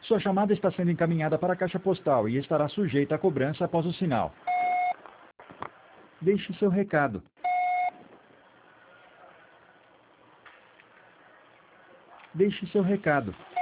Sua chamada está sendo encaminhada para a caixa postal e estará sujeita a cobrança após o sinal. Deixe seu recado. Deixe seu recado.